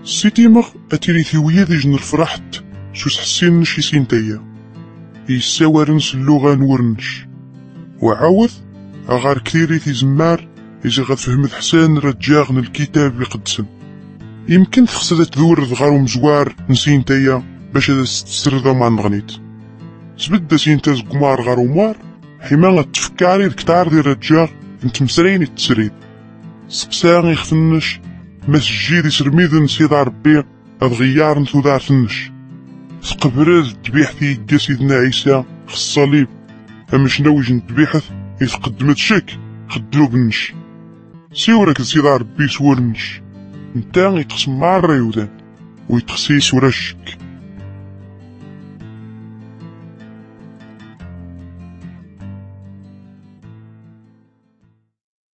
سيتيمغ أتيريثيوية دي جن الفرحت شو سحسين نشي سينتايا يساورنس اللغة نورنش وعاوث أغار كثيري في زمار إذا غاد فهمت حسان رجاغن الكتاب لقدسن يمكن تخصد تدور ذغارو مزوار نسينتايا باش هذا تسترضى مع نغنيت تبدا سينتاز قمار غارو مار حما غتفكاري الكتار ديال الرجاغ انت مسرين التسريد سقساغ يختنش مسجيد يسرميذن سيدار ربي أدغيار نتو دار تنش تقبرز تبيحثي يقا سيدنا عيسى خالصليب أمش نوج نتبيحث يتقدمت شك خدلو بنش سيورك سيدار ربي سورنش نتا يتقسم مع الريودان ويتخسي سورا الشك